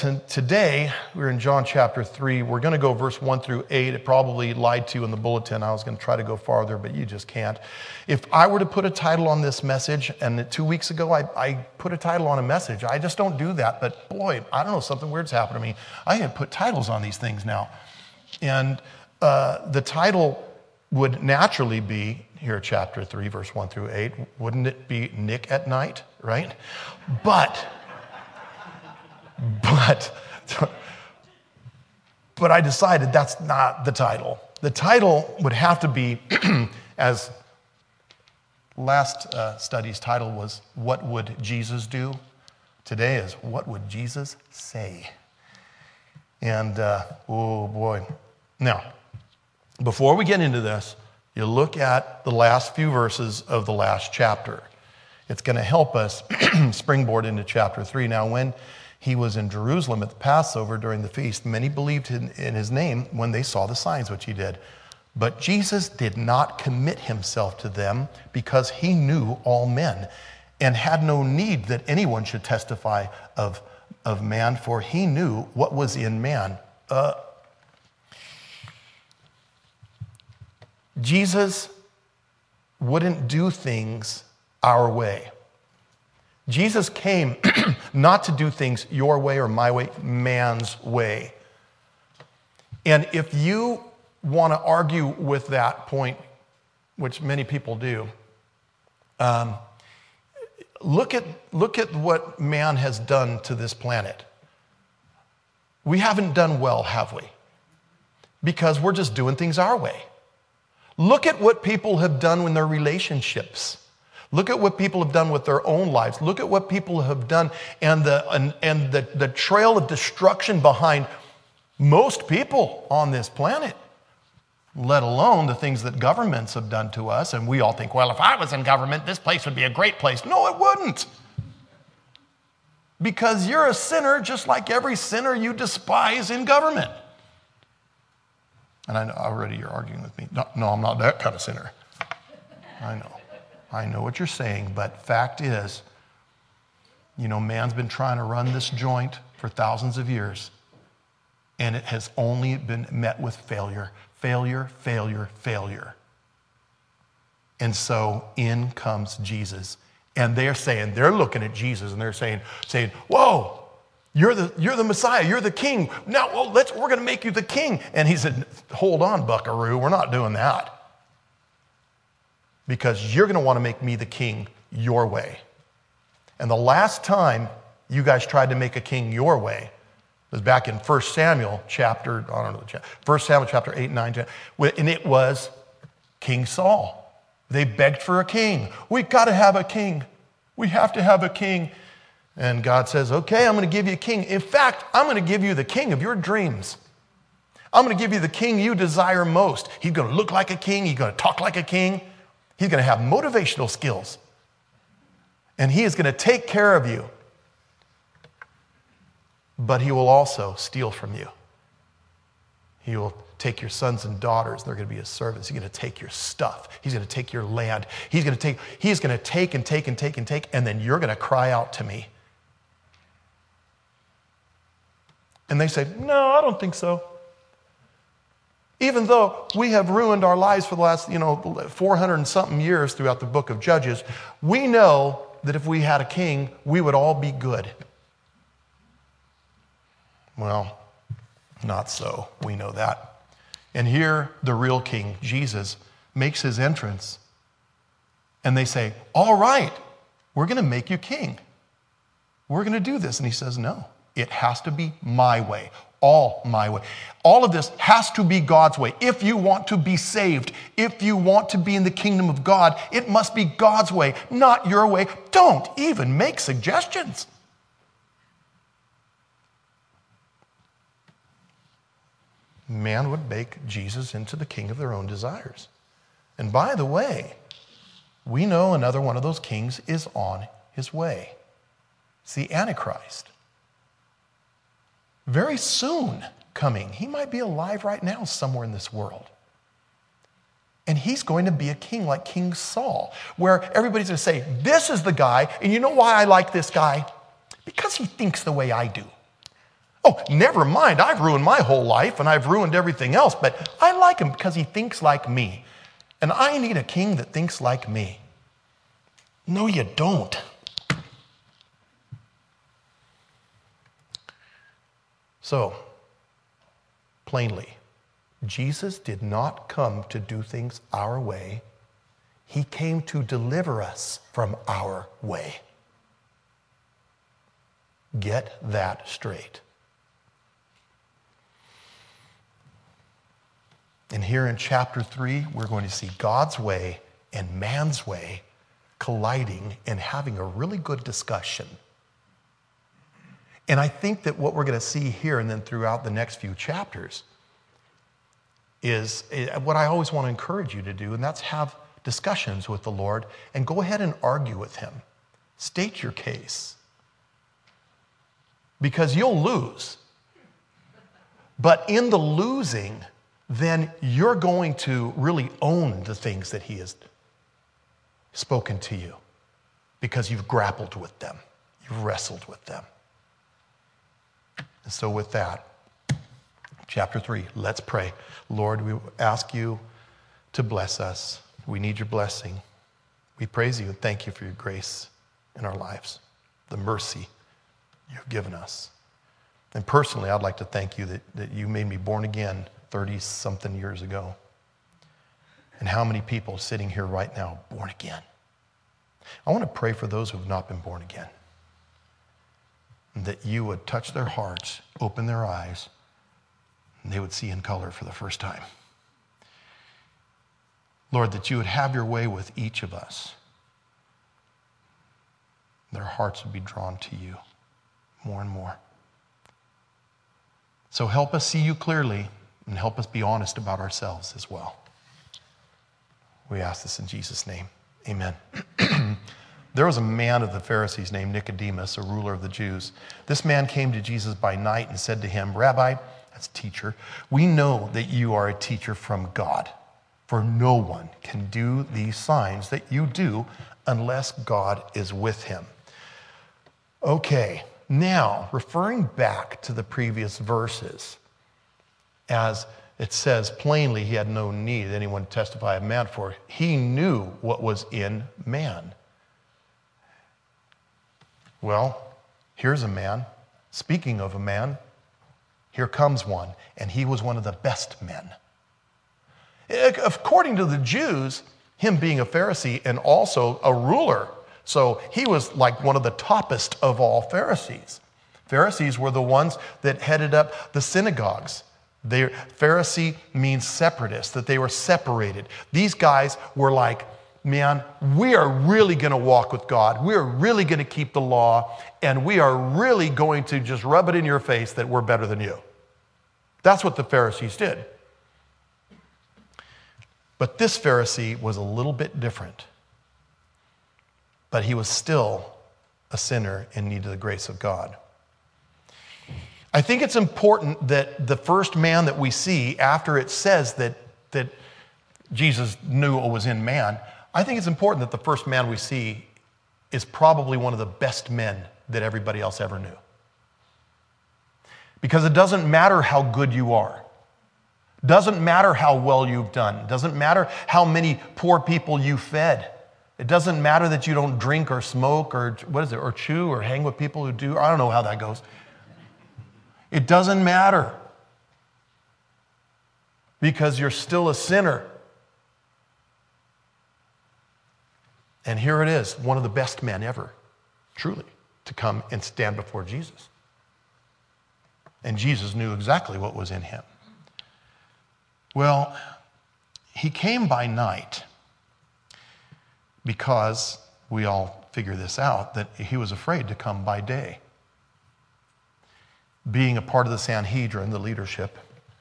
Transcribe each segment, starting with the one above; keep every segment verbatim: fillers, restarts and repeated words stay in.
t- today, we're in John chapter three. We're going to go verse one through eight. It probably lied to you in the bulletin. I was going to try to go farther, but you just can't. If I were to put a title on this message, and two weeks ago I, I put a title on a message, I just don't do that. But boy, I don't know, something weird's happened to me. I had put titles on these things now. And uh, the title would naturally be, here chapter three, verse one through eight, wouldn't it be Nick at Night, right? But... But, but I decided that's not the title. The title would have to be, as last uh, study's title was, What Would Jesus Do? Today is, What Would Jesus Say? And, uh, oh boy. Now, before we get into this, you look at the last few verses of the last chapter. It's going to help us springboard into chapter three. Now, when he was in Jerusalem at the Passover during the feast, many believed in, in his name when they saw the signs which he did. But Jesus did not commit himself to them because he knew all men and had no need that anyone should testify of, of man, for he knew what was in man. Uh, Jesus wouldn't do things our way. Jesus came not to do things your way or my way, man's way. And if you want to argue with that point, which many people do, um, look at, look at what man has done to this planet. We haven't done well, have we? Because we're just doing things our way. Look at what people have done in their relationships. Look at what people have done with their own lives. Look at what people have done and the, and, and the, the trail of destruction behind most people on this planet, let alone the things that governments have done to us. And we all think, well, if I was in government, this place would be a great place. No, it wouldn't. Because you're a sinner just like every sinner you despise in government. And I know already you're arguing with me. No, no, I'm not that kind of sinner. I know. I know what you're saying, but fact is, you know, man's been trying to run this joint for thousands of years, and it has only been met with failure, failure, failure, failure. And so in comes Jesus, and they're saying, they're looking at Jesus, and they're saying, saying, whoa, you're the, you're the Messiah, you're the king. Now, well, let's, we're going to make you the king. And he said, hold on, buckaroo, we're not doing that. Because you're going to want to make me the king your way. And the last time you guys tried to make a king your way was back in First Samuel chapter, I don't know, First Samuel chapter eight, nine, ten, and it was King Saul. They begged for a king. We've got to have a king. We have to have a king. And God says, okay, I'm going to give you a king. In fact, I'm going to give you the king of your dreams. I'm going to give you the king you desire most. He's going to look like a king. He's going to talk like a king. He's going to have motivational skills. And he is going to take care of you. But he will also steal from you. He will take your sons and daughters. They're going to be his servants. He's going to take your stuff. He's going to take your land. He's going to take, he's going to take and take and take and take, and then you're going to cry out to me. And they say, no, I don't think so. Even though we have ruined our lives for the last, you know, four hundred and something years throughout the book of Judges, we know that if we had a king, we would all be good. Well, not so. We know that. And here, the real king, Jesus, makes his entrance. And they say, all right, we're going to make you king. We're going to do this. And he says, no, it has to be my way. All my way. All of this has to be God's way. If you want to be saved, if you want to be in the kingdom of God, it must be God's way, not your way. Don't even make suggestions. Man would make Jesus into the king of their own desires. And by the way, we know another one of those kings is on his way. It's the Antichrist. Very soon coming. He might be alive right now somewhere in this world. And he's going to be a king like King Saul, where everybody's going to say, this is the guy, and you know why I like this guy? Because he thinks the way I do. Oh, never mind. I've ruined my whole life and I've ruined everything else, but I like him because he thinks like me. And I need a king that thinks like me. No, you don't. So, plainly, Jesus did not come to do things our way. He came to deliver us from our way. Get that straight. And here in chapter three, we're going to see God's way and man's way colliding and having a really good discussion. And I think that what we're going to see here and then throughout the next few chapters is what I always want to encourage you to do, and that's have discussions with the Lord and go ahead and argue with him. State your case. Because you'll lose. But in the losing, then you're going to really own the things that he has spoken to you because you've grappled with them. You've wrestled with them. And so with that, chapter three, let's pray. Lord, we ask you to bless us. We need your blessing. We praise you and thank you for your grace in our lives, the mercy you've given us. And personally, I'd like to thank you that, that you made me born again thirty-something years ago. And how many people sitting here right now born again? I want to pray for those who have not been born again. And that you would touch their hearts, open their eyes, and they would see in color for the first time. Lord, that you would have your way with each of us. Their hearts would be drawn to you more and more. So help us see you clearly and help us be honest about ourselves as well. We ask this in Jesus' name. Amen. There was a man of the Pharisees named Nicodemus, a ruler of the Jews. This man came to Jesus by night and said to him, Rabbi, that's teacher, we know that you are a teacher from God, for no one can do these signs that you do unless God is with him. Okay, now, referring back to the previous verses, as it says plainly he had no need that anyone testify of man, for he knew what was in man. Well, here's a man. Speaking of a man, here comes one, and he was one of the best men. According to the Jews, him being a Pharisee and also a ruler, so he was like one of the toppest of all Pharisees. Pharisees were the ones that headed up the synagogues. They, Pharisee means separatist, that they were separated. These guys were like, man, we are really going to walk with God. We are really going to keep the law, and we are really going to just rub it in your face that we're better than you. That's what the Pharisees did. But this Pharisee was a little bit different. But he was still a sinner in need of the grace of God. I think it's important that the first man that we see after it says that, that Jesus knew what was in man, I think it's important that the first man we see is probably one of the best men that everybody else ever knew. Because it doesn't matter how good you are. Doesn't matter how well you've done. Doesn't matter how many poor people you fed. It doesn't matter that you don't drink or smoke or what is it, or chew or hang with people who do. I don't know how that goes. It doesn't matter. Because you're still a sinner. And here it is, one of the best men ever, truly, to come and stand before Jesus. And Jesus knew exactly what was in him. Well, he came by night because we all figure this out, that he was afraid to come by day. Being a part of the Sanhedrin, the leadership,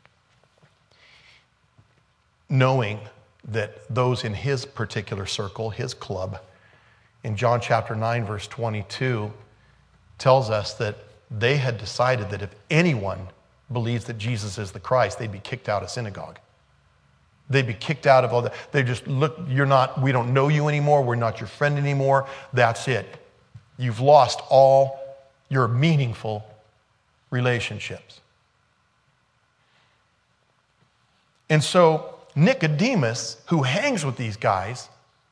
knowing that those in his particular circle, his club, in John chapter nine, verse twenty-two, tells us that they had decided that if anyone believes that Jesus is the Christ, they'd be kicked out of synagogue. They'd be kicked out of all that. They just, look, you're not, we don't know you anymore. We're not your friend anymore. That's it. You've lost all your meaningful relationships. And so Nicodemus, who hangs with these guys,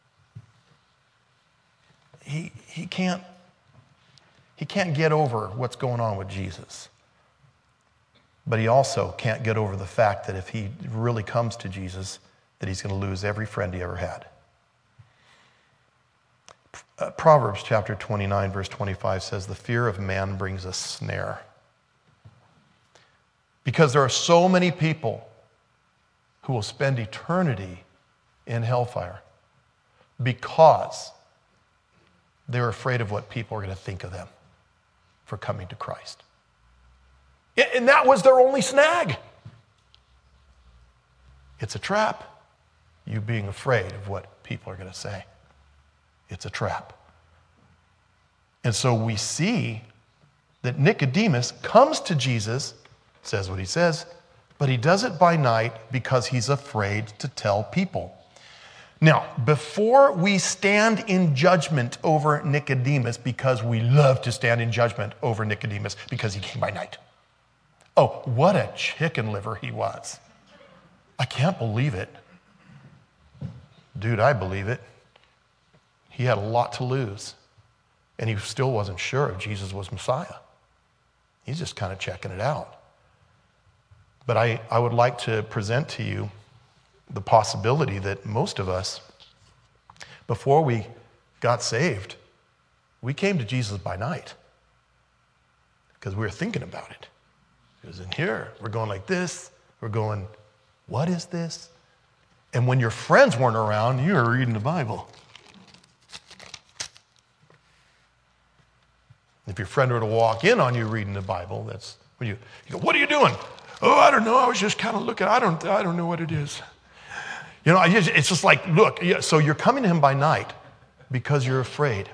he, he can't he can't get over what's going on with Jesus. But he also can't get over the fact that if he really comes to Jesus, that he's going to lose every friend he ever had. Uh, Proverbs chapter twenty-nine, verse twenty-five says, "The fear of man brings a snare." Because there are so many people who will spend eternity in hellfire because they're afraid of what people are going to think of them for coming to Christ. And that was their only snag. It's a trap. You being afraid of what people are going to say. It's a trap. And so we see that Nicodemus comes to Jesus, says what he says, but he does it by night because he's afraid to tell people. Now, before we stand in judgment over Nicodemus, because we love to stand in judgment over Nicodemus because he came by night. Oh, what a chicken liver he was. I can't believe it. Dude, I believe it. He had a lot to lose, and he still wasn't sure if Jesus was Messiah. He's just kind of checking it out. But I, I would like to present to you the possibility that most of us, before we got saved, we came to Jesus by night because we were thinking about it. It was in here. We're going like this. We're going, what is this? And when your friends weren't around, you were reading the Bible. If your friend were to walk in on you reading the Bible, that's when you, you go, what are you doing? Oh, I don't know. I was just kind of looking. I don't, I don't know what it is. You know, I just, it's just like, look, yeah, so you're coming to him by night because you're afraid.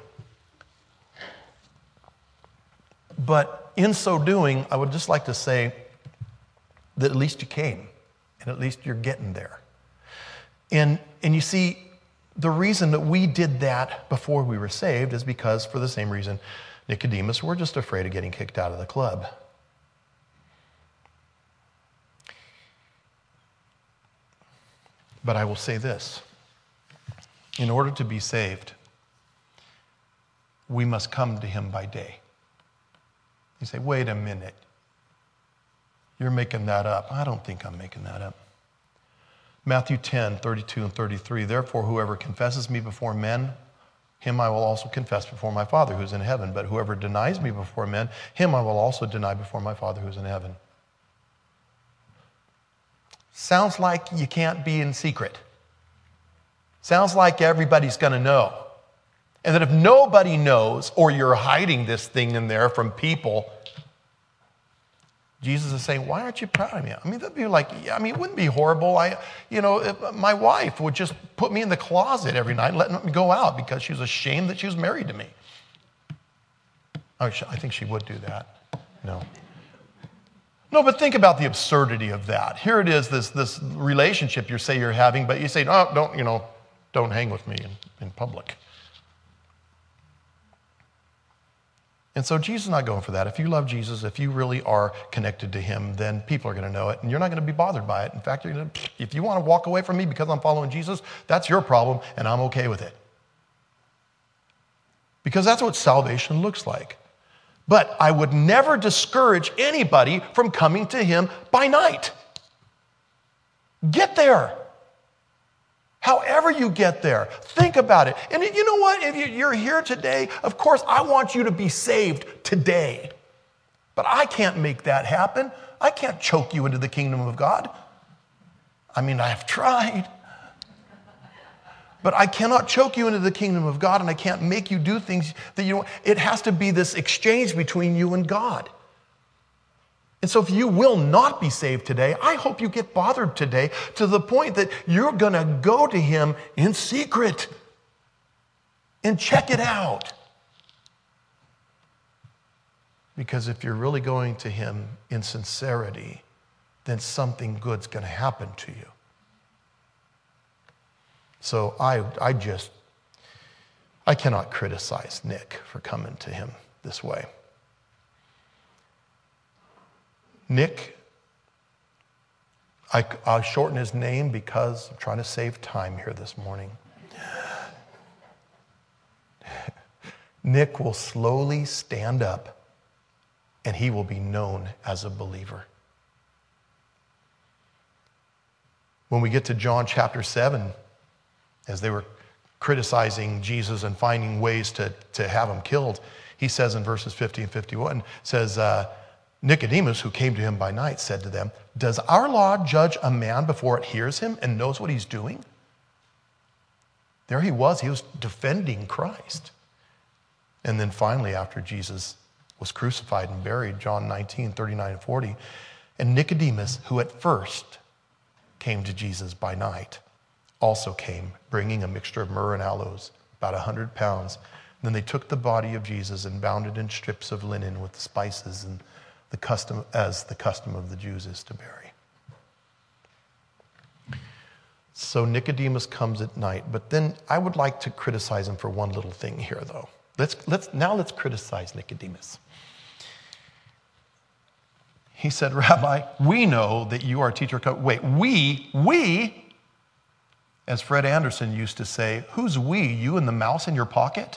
But in so doing, I would just like to say that at least you came, and at least you're getting there. And, and you see, the reason that we did that before we were saved is because, for the same reason, Nicodemus, we're just afraid of getting kicked out of the club. But I will say this. In order to be saved, we must come to him by day. You say, wait a minute. You're making that up. I don't think I'm making that up. Matthew ten, thirty-two and thirty-three, "Therefore, whoever confesses me before men, him I will also confess before my Father who's in heaven. But whoever denies me before men, him I will also deny before my Father who's in heaven." Sounds like you can't be in secret. Sounds like everybody's going to know. And that if nobody knows, or you're hiding this thing in there from people, Jesus is saying, why aren't you proud of me? I mean, that'd be like, I mean, it wouldn't be horrible. I, you know, if my wife would just put me in the closet every night and let me go out because she was ashamed that she was married to me. I think she would do that. No. No, but think about the absurdity of that. Here it is, this, this relationship you say you're having, but you say, oh, don't, you know, don't hang with me in, in public. And so Jesus is not going for that. If you love Jesus, if you really are connected to him, then people are going to know it, and you're not going to be bothered by it. In fact, you're going to, if you want to walk away from me because I'm following Jesus, that's your problem, and I'm okay with it. Because that's what salvation looks like. But I would never discourage anybody from coming to him by night. Get there. However you get there, think about it. And you know what? If you're here today, of course, I want you to be saved today. But I can't make that happen. I can't choke you into the kingdom of God. I mean, I've tried. But I cannot choke you into the kingdom of God, and I can't make you do things that you don't. It has to be this exchange between you and God. And so if you will not be saved today, I hope you get bothered today to the point that you're going to go to him in secret and check it out. Because if you're really going to him in sincerity, then something good's going to happen to you. So I, I just, I cannot criticize Nick for coming to him this way. Nick, I, I'll shorten his name because I'm trying to save time here this morning. Nick will slowly stand up and he will be known as a believer. When we get to John chapter seven, as they were criticizing Jesus and finding ways to, to have him killed, he says in verses fifty and fifty-one, says, uh, Nicodemus, who came to him by night, said to them, does our law judge a man before it hears him and knows what he's doing? There he was. He was defending Christ. And then finally, after Jesus was crucified and buried, John nineteen, thirty-nine and forty, and Nicodemus, who at first came to Jesus by night, also came, bringing a mixture of myrrh and aloes, about a hundred pounds. And then they took the body of Jesus and bound it in strips of linen with the spices and the custom, as the custom of the Jews is to bury. So Nicodemus comes at night, but then I would like to criticize him for one little thing here, though. Let's, let's, now let's criticize Nicodemus. He said, Rabbi, we know that you are a teacher. Wait, we, we, as Fred Anderson used to say, who's we, you and the mouse in your pocket?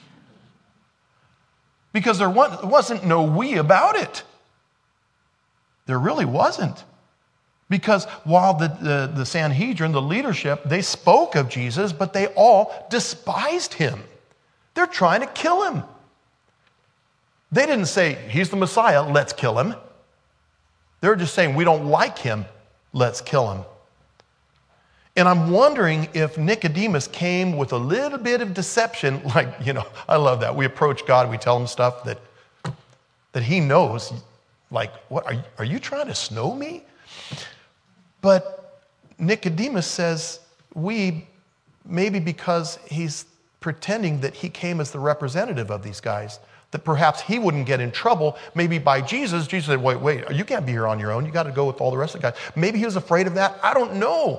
Because there wasn't no we about it. There really wasn't. Because while the, the, the Sanhedrin, the leadership, they spoke of Jesus, but they all despised him. They're trying to kill him. They didn't say, he's the Messiah, let's kill him. They're just saying, we don't like him, let's kill him. And I'm wondering if Nicodemus came with a little bit of deception, like, you know, I love that. We approach God, we tell him stuff that, that he knows, like, what, are you, are you trying to snow me? But Nicodemus says, we, maybe because he's pretending that he came as the representative of these guys, that perhaps he wouldn't get in trouble, maybe by Jesus. Jesus said, wait, wait, you can't be here on your own. You got to go with all the rest of the guys. Maybe he was afraid of that. I don't know.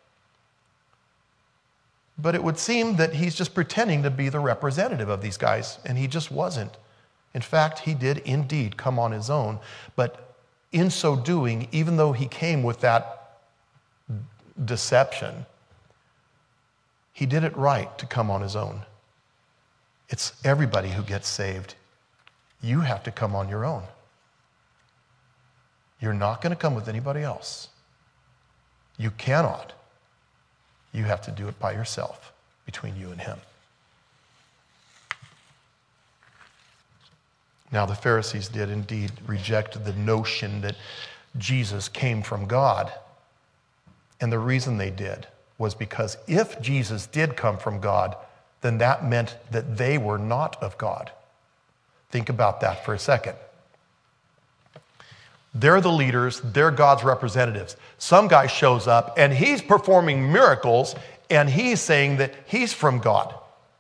But it would seem that he's just pretending to be the representative of these guys, and he just wasn't. In fact, he did indeed come on his own, but in so doing, even though he came with that deception, he did it right to come on his own. It's everybody who gets saved. You have to come on your own. You're not going to come with anybody else. You cannot. You have to do it by yourself, between you and him. Now, the Pharisees did indeed reject the notion that Jesus came from God. And the reason they did was because if Jesus did come from God, then that meant that they were not of God. Think about that for a second. They're the leaders, they're God's representatives. Some guy shows up and he's performing miracles and he's saying that he's from God.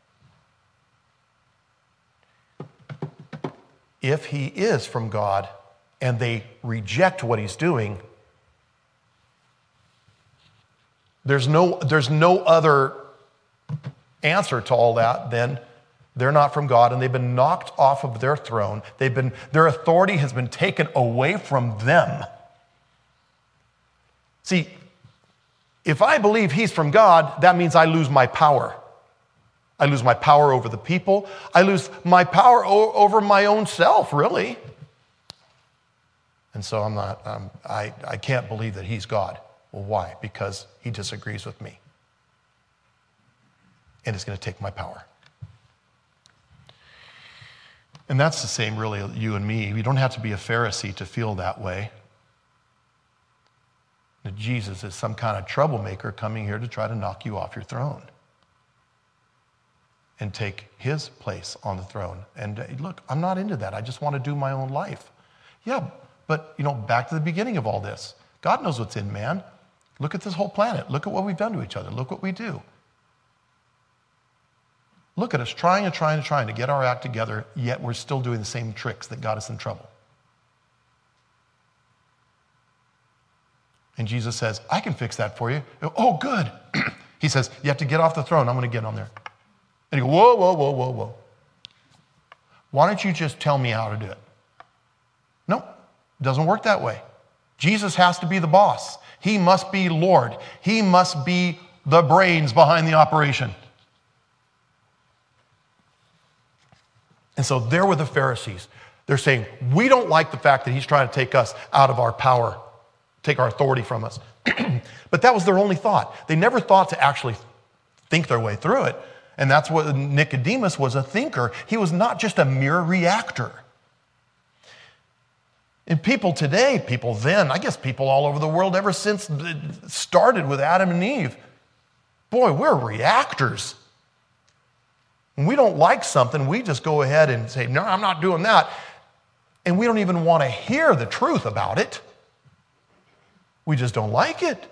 If he is from God and they reject what he's doing, there's no, there's no other answer to all that than they're not from God and they've been knocked off of their throne. They've been, their authority has been taken away from them. See, if I believe he's from God, that means I lose my power. I lose my power over the people. I lose my power o- over my own self, really. And so I'm not, um, I, I can't believe that he's God. Well, why? Because he disagrees with me. And it's going to take my power. And that's the same, really, you and me. You don't have to be a Pharisee to feel that way. That Jesus is some kind of troublemaker coming here to try to knock you off your throne and take his place on the throne. And uh, look, I'm not into that. I just want to do my own life. Yeah, but, you know, back to the beginning of all this. God knows what's in man. Look at this whole planet. Look at what we've done to each other. Look what we do. Look at us trying and trying and trying to get our act together, yet we're still doing the same tricks that got us in trouble. And Jesus says, I can fix that for you. Oh, good. He says, you have to get off the throne. I'm going to get on there. And you go, whoa, whoa, whoa, whoa, whoa. Why don't you just tell me how to do it? No, it doesn't work that way. Jesus has to be the boss. He must be Lord. He must be the brains behind the operation. And so there were the Pharisees. They're saying, we don't like the fact that he's trying to take us out of our power, take our authority from us. But that was their only thought. They never thought to actually think their way through it. And that's what Nicodemus was, a thinker. He was not just a mere reactor. And people today, people then, I guess people all over the world ever since it started with Adam and Eve, boy, we're reactors. When we don't like something, we just go ahead and say, no, I'm not doing that. And we don't even want to hear the truth about it. We just don't like it.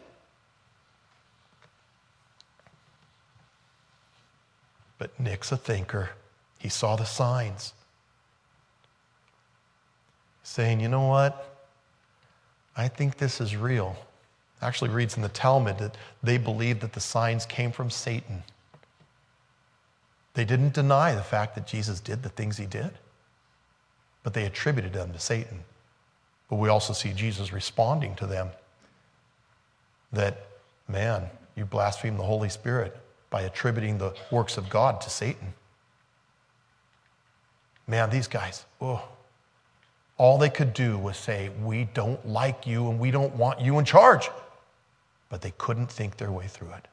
But Nick's a thinker. He saw the signs. Saying, you know what? I think this is real. Actually reads in the Talmud that they believed that the signs came from Satan. They didn't deny the fact that Jesus did the things he did, but they attributed them to Satan. But we also see Jesus responding to them that, man, you blaspheme the Holy Spirit by attributing the works of God to Satan. Man, these guys, oh, all they could do was say, we don't like you and we don't want you in charge. But they couldn't think their way through it.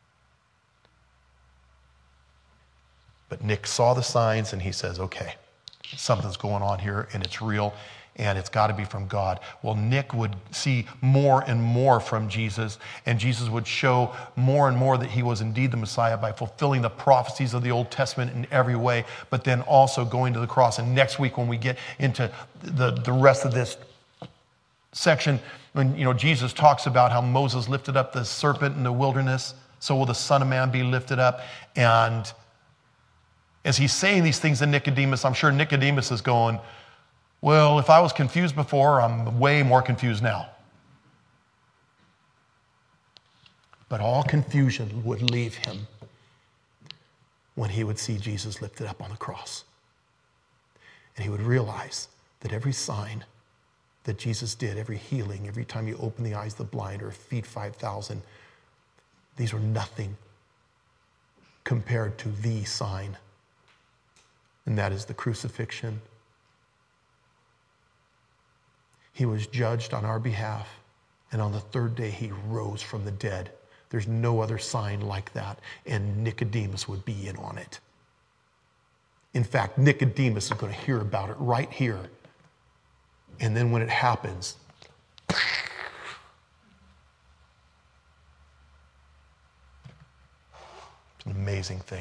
But Nick saw the signs and he says, okay, something's going on here and it's real and it's got to be from God. Well, Nick would see more and more from Jesus, and Jesus would show more and more that he was indeed the Messiah by fulfilling the prophecies of the Old Testament in every way, but then also going to the cross. And next week when we get into the, the rest of this section, when you know Jesus talks about how Moses lifted up the serpent in the wilderness, so will the Son of Man be lifted up. And as he's saying these things to Nicodemus, I'm sure Nicodemus is going, well, if I was confused before, I'm way more confused now. But all confusion would leave him when he would see Jesus lifted up on the cross. And he would realize that every sign that Jesus did, every healing, every time he opened the eyes of the blind or feed five thousand, these were nothing compared to the sign. And that is the crucifixion. He was judged on our behalf, and on the third day he rose from the dead. There's no other sign like that, and Nicodemus would be in on it. In fact, Nicodemus is going to hear about it right here. And then when it happens, it's an amazing thing.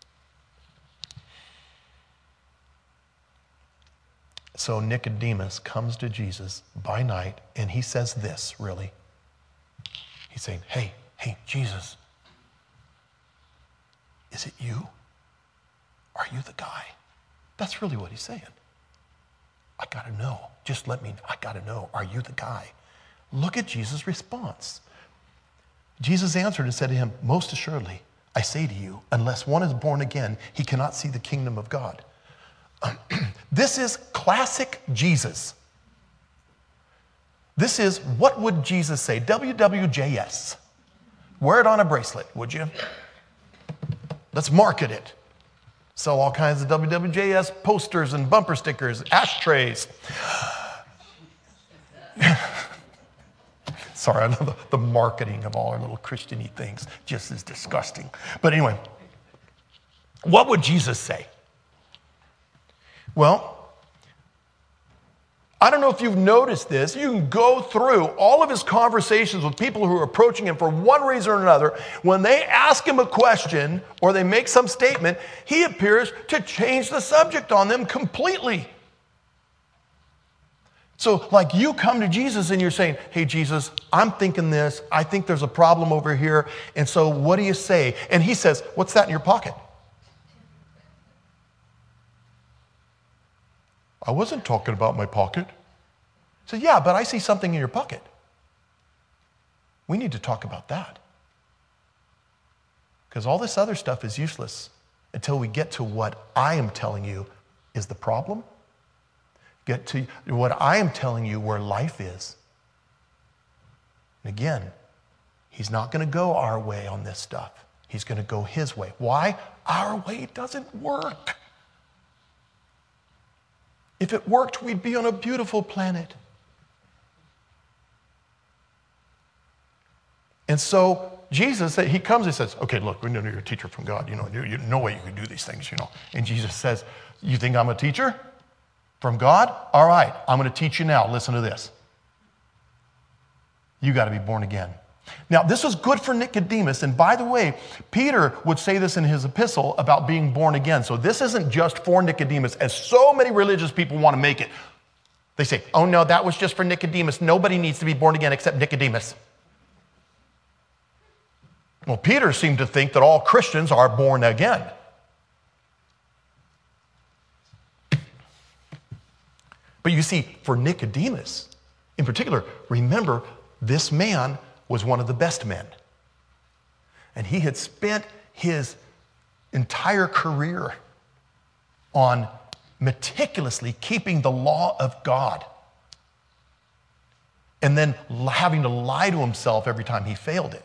So Nicodemus comes to Jesus by night, and he says this, really. He's saying, hey, hey, Jesus, is it you? Are you the guy? That's really what he's saying. I got to know. Just let me, I got to know. Are you the guy? Look at Jesus' response. Jesus answered and said to him, most assuredly, I say to you, unless one is born again, he cannot see the kingdom of God. This is classic Jesus. This is, what would Jesus say? W W J S. Wear it on a bracelet, would you? Let's market it. Sell all kinds of W W J S posters and bumper stickers, ashtrays. Sorry, I know the, the marketing of all our little Christian-y things just is disgusting. But anyway, what would Jesus say? Well, I don't know if you've noticed this. You can go through all of his conversations with people who are approaching him for one reason or another. When they ask him a question or they make some statement, he appears to change the subject on them completely. So like you come to Jesus and you're saying, hey, Jesus, I'm thinking this. I think there's a problem over here. And so what do you say? And he says, what's that in your pocket? I wasn't talking about my pocket. He said, yeah, but I see something in your pocket. We need to talk about that. Because all this other stuff is useless until we get to what I am telling you is the problem. Get to what I am telling you where life is. And again, he's not going to go our way on this stuff. He's going to go his way. Why? Our way doesn't work. If it worked, we'd be on a beautiful planet. And so Jesus, he comes and says, okay, look, we know you're a teacher from God. You know, you no way you can do these things, you know. And Jesus says, you think I'm a teacher from God? All right, I'm going to teach you now. Listen to this. You got to be born again. Now, this was good for Nicodemus. And by the way, Peter would say this in his epistle about being born again. So this isn't just for Nicodemus, as so many religious people want to make it. They say, oh no, that was just for Nicodemus. Nobody needs to be born again except Nicodemus. Well, Peter seemed to think that all Christians are born again. But you see, for Nicodemus in particular, remember, this man was one of the best men. And he had spent his entire career on meticulously keeping the law of God and then having to lie to himself every time he failed it.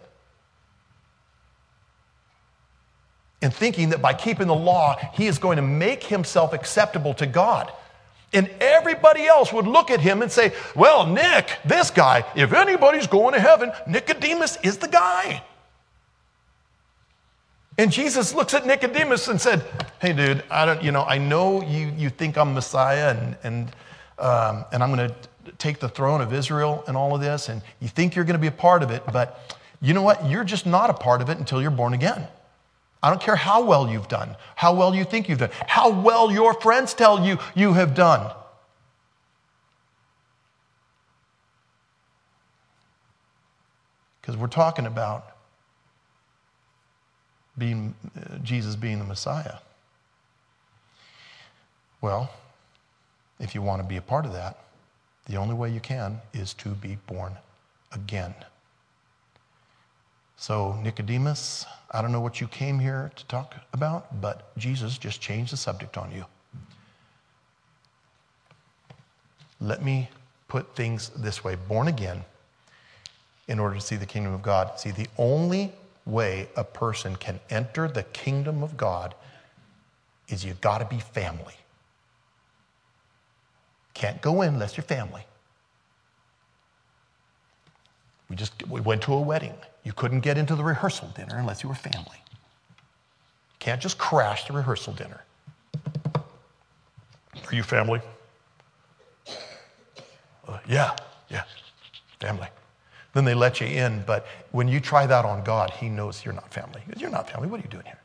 And thinking that by keeping the law, he is going to make himself acceptable to God. And everybody else would look at him and say, well, Nick, this guy, if anybody's going to heaven, Nicodemus is the guy. And Jesus looks at Nicodemus and said, hey, dude, I don't, you know, I know you, you think I'm Messiah and, and, um, and I'm going to take the throne of Israel and all of this, and you think you're going to be a part of it, but you know what? You're just not a part of it until you're born again. I don't care how well you've done, how well you think you've done, how well your friends tell you you have done. Because we're talking about being uh, Jesus being the Messiah. Well, if you want to be a part of that, the only way you can is to be born again. So Nicodemus, I don't know what you came here to talk about, but Jesus just changed the subject on you. Let me put things this way. Born again, in order to see the kingdom of God. See, the only way a person can enter the kingdom of God is you've got to be family. Can't go in unless you're family. We just we went to a wedding. You couldn't get into the rehearsal dinner unless you were family. You can't just crash the rehearsal dinner. Are you family? Uh, yeah, yeah, family. Then they let you in, but when you try that on God, he knows you're not family. He goes, you're not family. What are you doing here?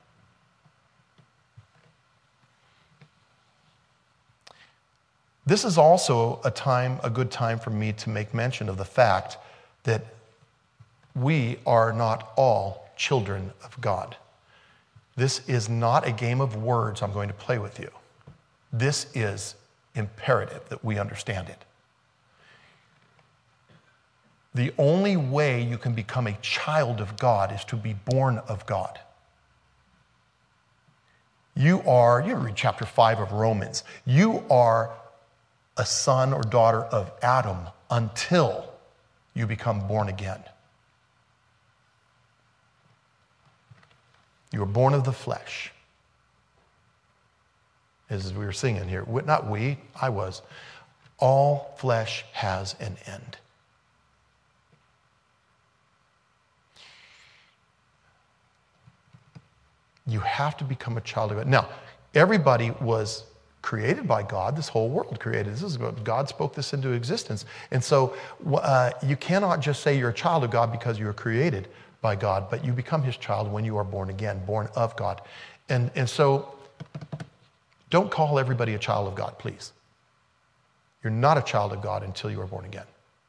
This is also a time, a good time for me to make mention of the fact that we are not all children of God. This is not a game of words I'm going to play with you. This is imperative that we understand it. The only way you can become a child of God is to be born of God. You are, you read chapter five of Romans, you are a son or daughter of Adam until you become born again. You were born of the flesh. As we were singing here, not we, I was. All flesh has an end. You have to become a child of God. Now, everybody was created by God, this whole world created. This is what God spoke this into existence. And so uh, you cannot just say you're a child of God because you were created by God, but you become his child when you are born again, born of God. And, and so don't call everybody a child of God, please. You're not a child of God until you are born again.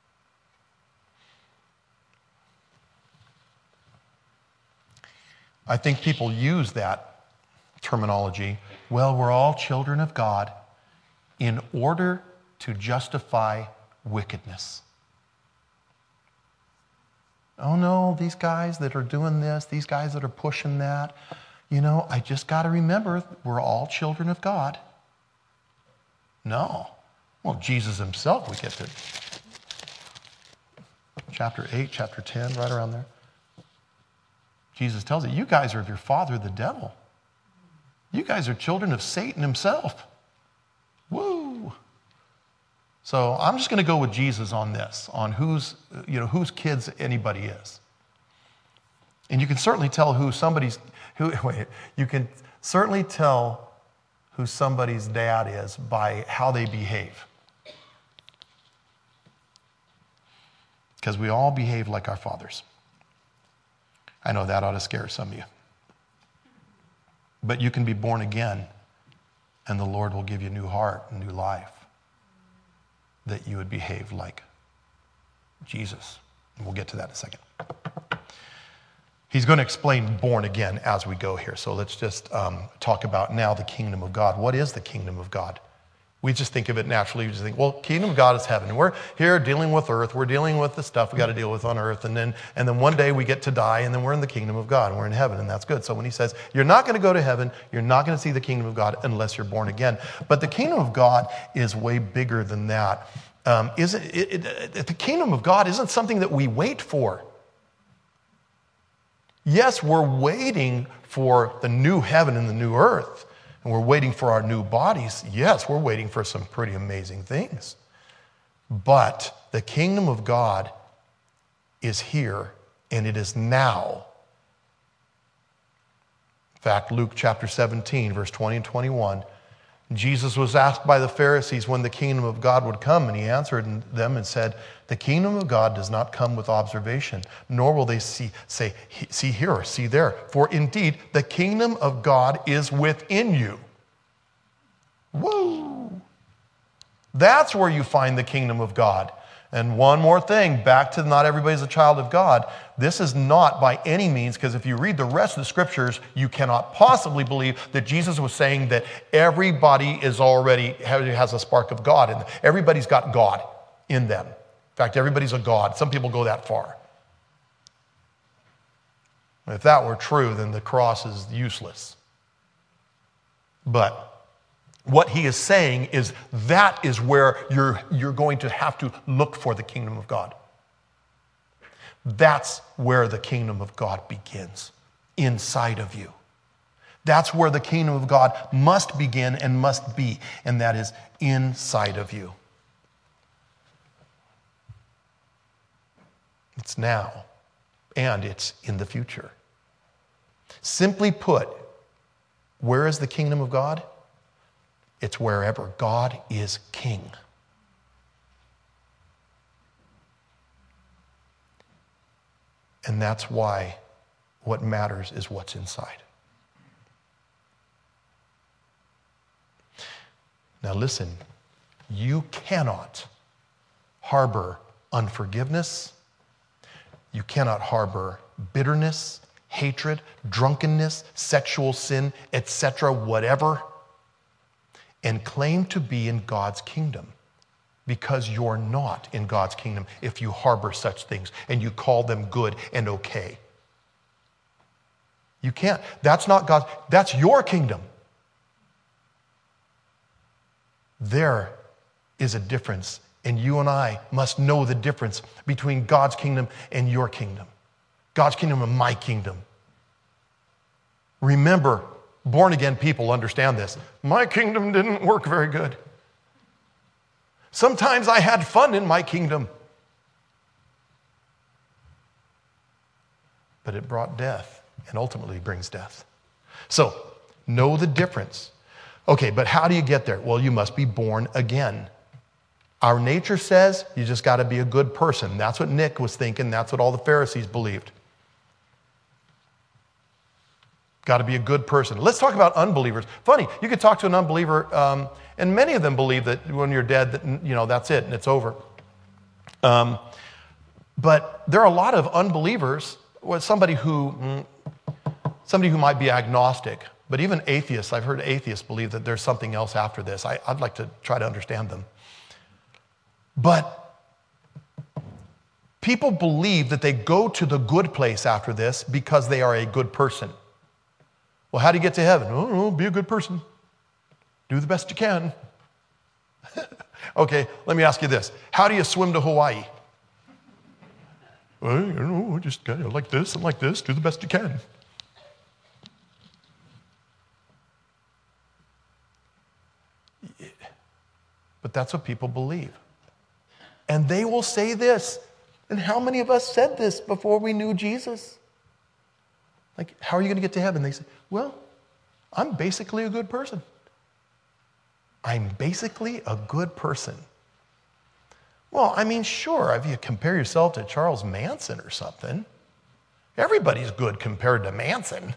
I think people use that terminology, well, we're all children of God, in order to justify wickedness. Oh no, these guys that are doing this, these guys that are pushing that, you know, I just got to remember we're all children of God. No. Well, Jesus himself, we get to chapter eight, chapter ten, right around there. Jesus tells it, you guys are of your father, the devil. You guys are children of Satan himself. Woo! So I'm just going to go with Jesus on this, on whose, you know, whose kids anybody is. And you can certainly tell who somebody's, who, wait, you can certainly tell who somebody's dad is by how they behave. Because we all behave like our fathers. I know that ought to scare some of you. But you can be born again, and the Lord will give you a new heart, a new life, that you would behave like Jesus. And we'll get to that in a second. He's going to explain born again as we go here. So let's just um, talk about now the kingdom of God. What is the kingdom of God? We just think of it naturally. We just think, well, kingdom of God is heaven. We're here dealing with earth. We're dealing with the stuff we got to deal with on earth. And then, and then one day we get to die, and then we're in the kingdom of God. And we're in heaven, and that's good. So when he says, you're not going to go to heaven, you're not going to see the kingdom of God unless you're born again. But the kingdom of God is way bigger than that. Um, isn't, it, it, the kingdom of God isn't something that we wait for. Yes, we're waiting for the new heaven and the new earth. And we're waiting for our new bodies. Yes, we're waiting for some pretty amazing things. But the kingdom of God is here, and it is now. In fact, Luke chapter seventeen, verse twenty and twenty-one, Jesus was asked by the Pharisees when the kingdom of God would come, and he answered them and said, the kingdom of God does not come with observation, nor will they see, say, see here or see there. For indeed, the kingdom of God is within you. Woo! That's where you find the kingdom of God. And one more thing, back to not everybody's a child of God. This is not by any means, because if you read the rest of the scriptures, you cannot possibly believe that Jesus was saying that everybody is already, has a spark of God in them. Everybody's got God in them. In fact, everybody's a God. Some people go that far. If that were true, then the cross is useless. But what he is saying is that is where you're, you're going to have to look for the kingdom of God. That's where the kingdom of God begins, inside of you. That's where the kingdom of God must begin and must be, and that is inside of you. It's now, and it's in the future. Simply put, where is the kingdom of God? It's wherever God is king. And that's why what matters is what's inside. Now listen, you cannot harbor unforgiveness. You cannot harbor bitterness, hatred, drunkenness, sexual sin, et cetera, whatever, and claim to be in God's kingdom, because you're not in God's kingdom if you harbor such things and you call them good and okay. You can't. That's not God's. That's your kingdom. There is a difference, and you and I must know the difference between God's kingdom and your kingdom. God's kingdom and my kingdom. Remember, born-again people understand this. My kingdom didn't work very good. Sometimes I had fun in my kingdom. But it brought death, and ultimately brings death. So, know the difference. Okay, but how do you get there? Well, you must be born again. Our nature says you just got to be a good person. That's what Nick was thinking. That's what all the Pharisees believed. Got to be a good person. Let's talk about unbelievers. Funny, you could talk to an unbeliever, um, and many of them believe that when you're dead, that, you know, that's it and it's over. Um, but there are a lot of unbelievers, well, somebody who, somebody who might be agnostic, but even atheists. I've heard atheists believe that there's something else after this. I, I'd like to try to understand them. But people believe that they go to the good place after this because they are a good person. Well, how do you get to heaven? Oh, no, be a good person. Do the best you can. Okay, let me ask you this. How do you swim to Hawaii? Well, you know, just kind of like this and like this, do the best you can. But that's what people believe. And they will say this. And how many of us said this before we knew Jesus? Like, how are you going to get to heaven? They say, well, I'm basically a good person. I'm basically a good person. Well, I mean, sure, if you compare yourself to Charles Manson or something, everybody's good compared to Manson.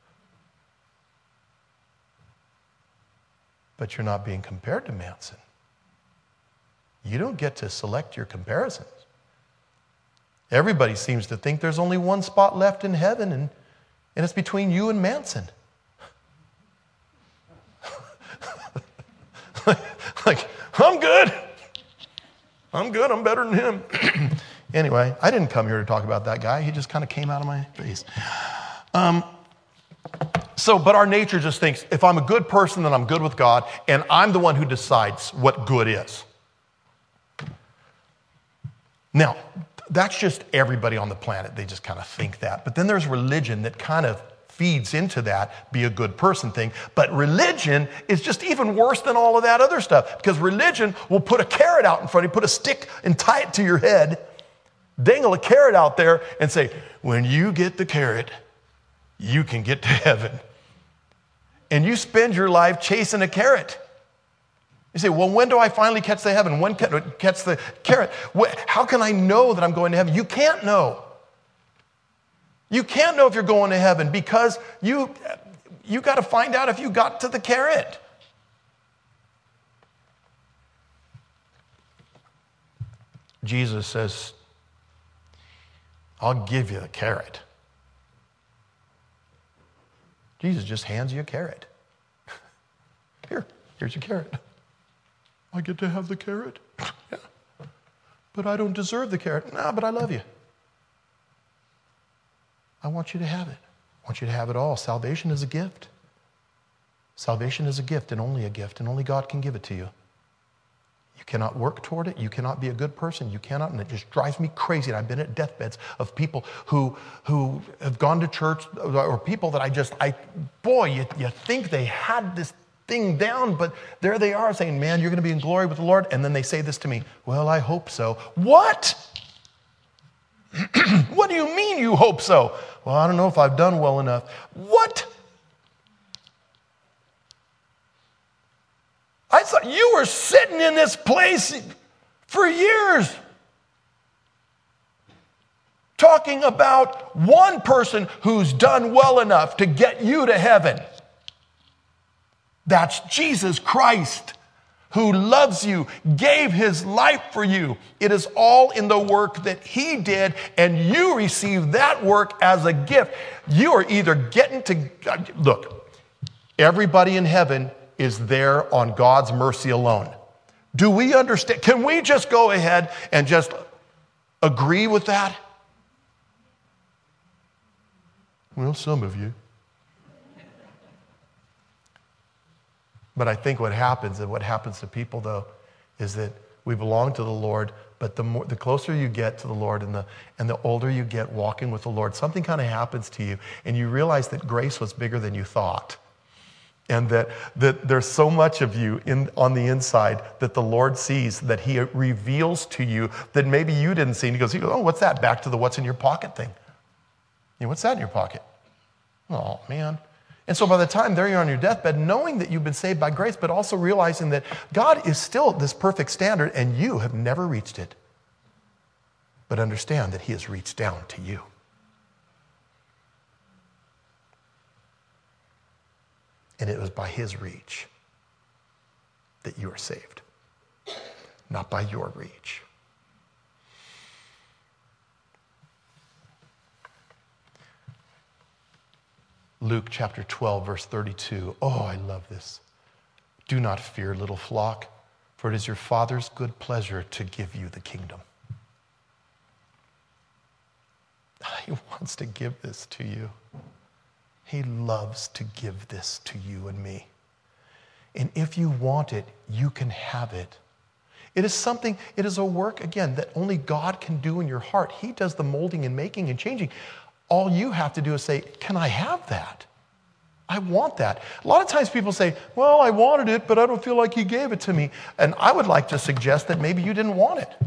But you're not being compared to Manson. You don't get to select your comparisons. Everybody seems to think there's only one spot left in heaven, and, and it's between you and Manson. like, like, I'm good. I'm good. I'm better than him. Anyway, I didn't come here to talk about that guy. He just kind of came out of my face. Um, so, but our nature just thinks, if I'm a good person, then I'm good with God, and I'm the one who decides what good is. Now, that's just everybody on the planet. They just kind of think that. But then there's religion that kind of feeds into that be a good person thing. But religion is just even worse than all of that other stuff, because religion will put a carrot out in front of you, put a stick and tie it to your head, dangle a carrot out there and say, when you get the carrot, you can get to heaven. And you spend your life chasing a carrot. You say, well, when do I finally catch the heaven? When can I catch the carrot? How can I know that I'm going to heaven? You can't know. You can't know if you're going to heaven, because you, you got to find out if you got to the carrot. Jesus says, I'll give you the carrot. Jesus just hands you a carrot. Here, here's your carrot. I get to have the carrot? Yeah. But I don't deserve the carrot. No, but I love you. I want you to have it. I want you to have it all. Salvation is a gift. Salvation is a gift, and only a gift, and only God can give it to you. You cannot work toward it. You cannot be a good person. You cannot, and it just drives me crazy. And I've been at deathbeds of people who, who have gone to church, or people that I just, I, boy, you, you think they had this thing down, but there they are saying, man, you're going to be in glory with the Lord. And then they say this to me, well, I hope so. What? What do you mean you hope so? Well, I don't know if I've done well enough. What? I thought you were sitting in this place for years talking about one person who's done well enough to get you to heaven. That's Jesus Christ, who loves you, gave his life for you. It is all in the work that he did, and you receive that work as a gift. You are either getting to, look, everybody in heaven is there on God's mercy alone. Do we understand? Can we just go ahead and just agree with that? Well, some of you. But I think what happens, and what happens to people, though, is that we belong to the Lord, but the more, the closer you get to the Lord, and the, and the older you get walking with the Lord, something kind of happens to you, and you realize that grace was bigger than you thought. And that, that there's so much of you in, on the inside that the Lord sees, that he reveals to you that maybe you didn't see. And he goes, he goes, oh, what's that? Back to the what's in your pocket thing. You know, what's that in your pocket? Oh, man. And so by the time there you're on your deathbed, knowing that you've been saved by grace, but also realizing that God is still this perfect standard and you have never reached it. But understand that he has reached down to you. And it was by his reach that you are saved, not by your reach. Luke chapter twelve, verse thirty-two. Oh, I love this. Do not fear, little flock, for it is your Father's good pleasure to give you the kingdom. He wants to give this to you. He loves to give this to you and me. And if you want it, you can have it. It is something, it is a work, again, that only God can do in your heart. He does the molding and making and changing. All you have to do is say, can I have that? I want that. A lot of times people say, well, I wanted it, but I don't feel like he gave it to me. And I would like to suggest that maybe you didn't want it.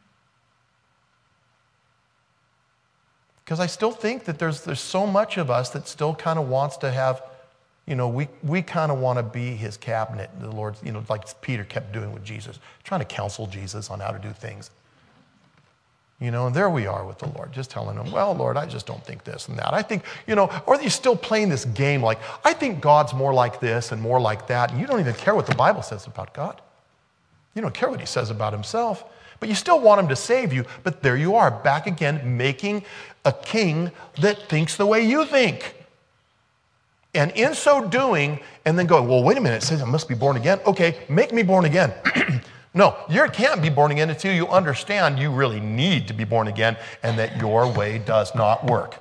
Because I still think that there's, there's so much of us that still kind of wants to have, you know, we, we kind of want to be his cabinet. The Lord, you know, like Peter kept doing with Jesus, trying to counsel Jesus on how to do things. You know, and there we are with the Lord, just telling him, well, Lord, I just don't think this and that. I think, you know, or you're still playing this game like, I think God's more like this and more like that, and you don't even care what the Bible says about God. You don't care what he says about himself, but you still want him to save you. But there you are, back again, making a king that thinks the way you think. And in so doing, and then going, well, wait a minute, it says I must be born again. Okay, make me born again. No, you can't be born again until you understand you really need to be born again and that your way does not work.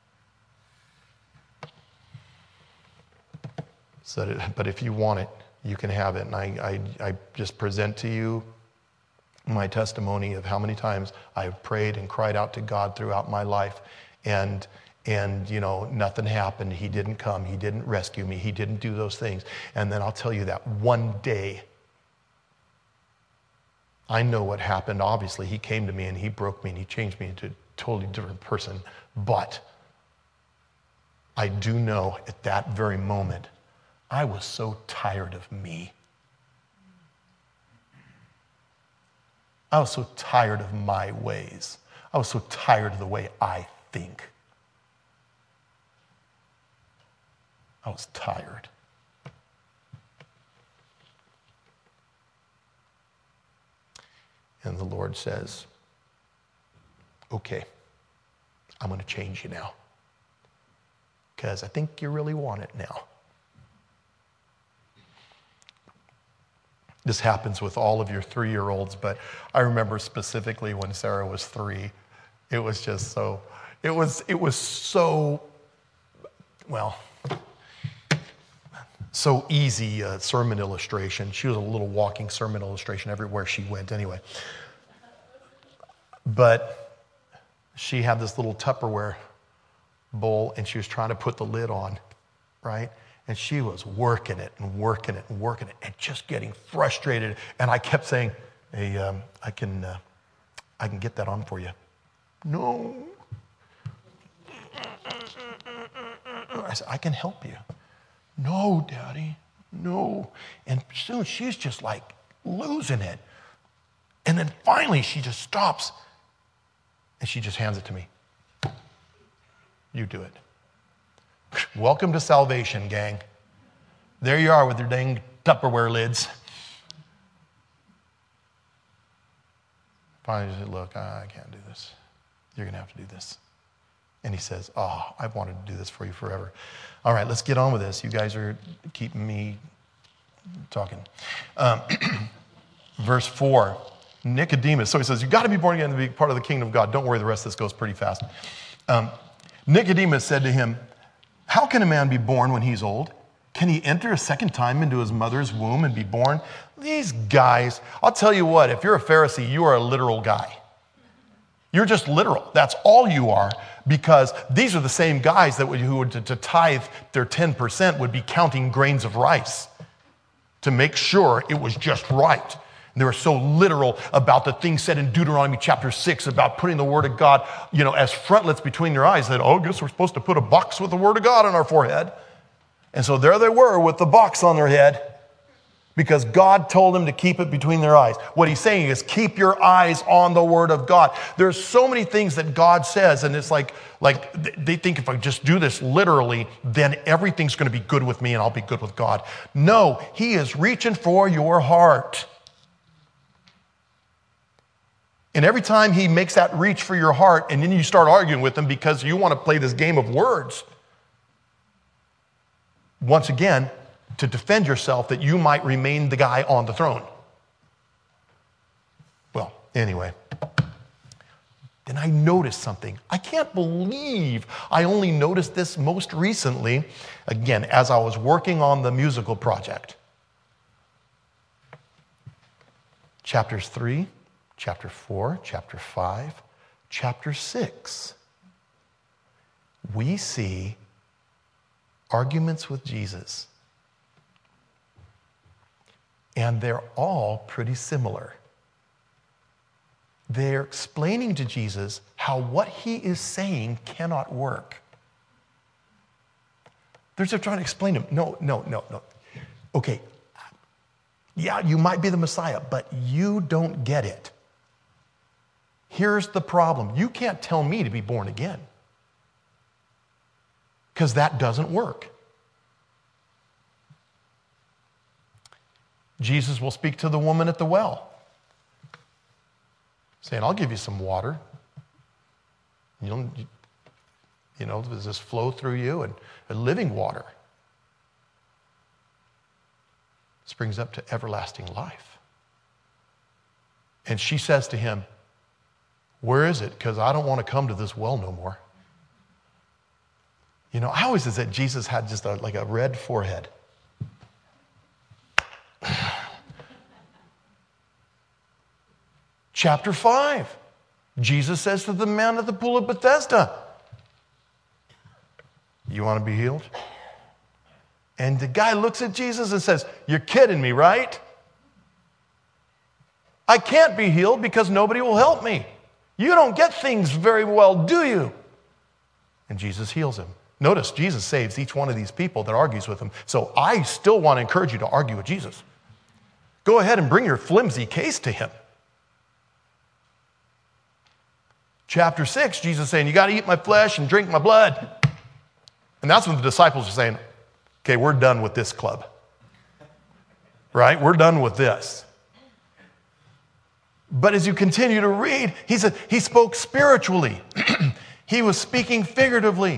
So that, but if you want it, you can have it. And I, I, I just present to you my testimony of how many times I've prayed and cried out to God throughout my life. And, and you know, nothing happened. He didn't come. He didn't rescue me. He didn't do those things. And then I'll tell you that one day, I know what happened. Obviously, he came to me and he broke me and he changed me into a totally different person. But I do know at that very moment, I was so tired of me. I was so tired of my ways. I was so tired of the way I think. I was tired. And the Lord says, okay, I'm going to change you now because I think you really want it now. This happens with all of your three-year-olds, but I remember specifically when Sarah was three, it was just so, it was, it was so, well, so easy uh, sermon illustration. She was a little walking sermon illustration everywhere she went anyway. But she had this little Tupperware bowl and she was trying to put the lid on, right? And she was working it and working it and working it and just getting frustrated. And I kept saying, hey, um, I can, uh, I can get that on for you. No. I said, I can help you. No, Daddy, no. And soon she's just like losing it. And then finally she just stops and she just hands it to me. You do it. Welcome to salvation, gang. There you are with your dang Tupperware lids. Finally, he said, look, I can't do this. You're going to have to do this. And he says, oh, I've wanted to do this for you forever. All right, let's get on with this. You guys are keeping me talking. Um, verse four, Nicodemus. So he says, you've got to be born again to be part of the kingdom of God. Don't worry, the rest of this goes pretty fast. Um, Nicodemus said to him, how can a man be born when he's old? Can he enter a second time into his mother's womb and be born? These guys, I'll tell you what, if you're a Pharisee, you are a literal guy. You're just literal. That's all you are, because these are the same guys that would, who would to, to tithe their ten percent would be counting grains of rice to make sure it was just right. And they were so literal about the things said in Deuteronomy chapter six about putting the word of God, you know, as frontlets between your eyes, that, oh, I guess we're supposed to put a box with the word of God on our forehead. And so there they were with the box on their head because God told them to keep it between their eyes. What he's saying is keep your eyes on the word of God. There's so many things that God says, and it's like, like they think if I just do this literally, then everything's going to be good with me and I'll be good with God. No, he is reaching for your heart. And every time he makes that reach for your heart, and then you start arguing with him because you want to play this game of words, once again, to defend yourself that you might remain the guy on the throne. Well, anyway, then I noticed something. I can't believe I only noticed this most recently, again, as I was working on the musical project. Chapters three, chapter four, chapter five, chapter six, we see arguments with Jesus. And they're all pretty similar. They're explaining to Jesus how what he is saying cannot work. They're just trying to explain to him, no, no, no, no. Okay, yeah, you might be the Messiah, but you don't get it. Here's the problem. You can't tell me to be born again, because that doesn't work. Jesus will speak to the woman at the well, saying, I'll give you some water. You don't, you know, does this flow through you? And a living water springs up to everlasting life. And she says to him, where is it? Because I don't want to come to this well no more. You know, I always said Jesus had just a, like a red forehead. Chapter five, Jesus says to the man at the pool of Bethesda, you want to be healed? And the guy looks at Jesus and says, you're kidding me, right? I can't be healed because nobody will help me. You don't get things very well, do you? And Jesus heals him. Notice, Jesus saves each one of these people that argues with him. So I still want to encourage you to argue with Jesus. Go ahead and bring your flimsy case to him. Chapter six, Jesus is saying, you got to eat my flesh and drink my blood. And that's when the disciples are saying, okay, we're done with this club. Right? We're done with this. But as you continue to read, he said he spoke spiritually. He was speaking figuratively.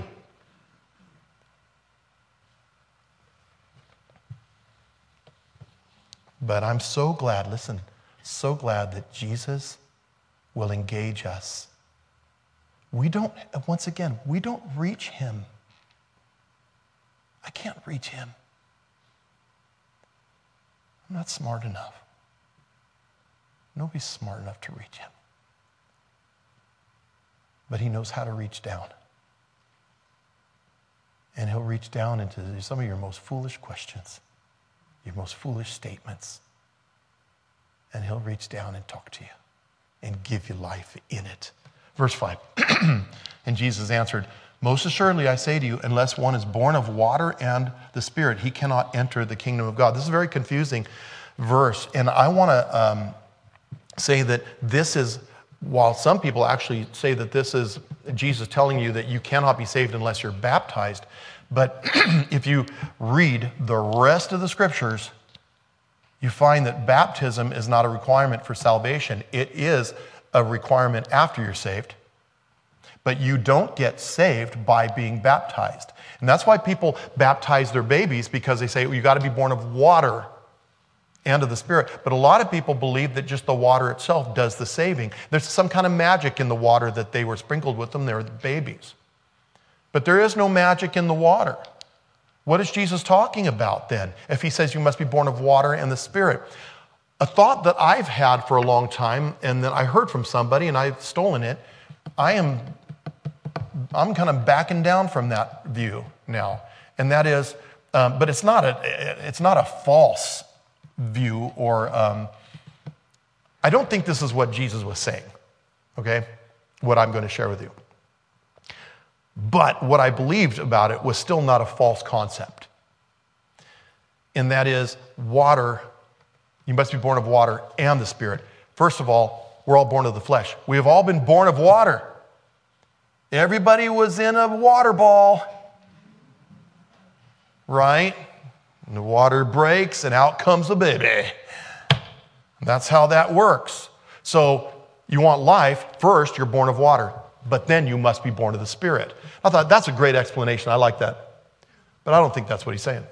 But I'm so glad, listen, so glad that Jesus will engage us. We don't, once again, we don't reach him. I can't reach him. I'm not smart enough. Nobody's smart enough to reach him. But he knows how to reach down. And he'll reach down into some of your most foolish questions, your most foolish statements. And he'll reach down and talk to you and give you life in it. Verse five, and Jesus answered, most assuredly I say to you, unless one is born of water and the Spirit, he cannot enter the kingdom of God. This is a very confusing verse. And I want to um, say that this is, while some people actually say that this is Jesus telling you that you cannot be saved unless you're baptized, but if you read the rest of the scriptures, you find that baptism is not a requirement for salvation. It is a requirement after you're saved. But you don't get saved by being baptized. And that's why people baptize their babies, because they say, well, you got to be born of water and of the Spirit. But a lot of people believe that just the water itself does the saving. There's some kind of magic in the water that they were sprinkled with them. They're the babies. But there is no magic in the water. What is Jesus talking about then, if he says you must be born of water and the Spirit? A thought that I've had for a long time, and that I heard from somebody, and I've stolen it, I am, I'm kind of backing down from that view now. And that is, um, but it's not a, it's not a false view, or um, I don't think this is what Jesus was saying, okay? What I'm going to share with you. But what I believed about it was still not a false concept. And that is, water, you must be born of water and the Spirit. First of all, we're all born of the flesh. We have all been born of water. Everybody was in a water ball, right? And the water breaks and out comes a baby. That's how that works. So you want life, first you're born of water, but then you must be born of the Spirit. I thought that's a great explanation. I like that. But I don't think that's what he's saying.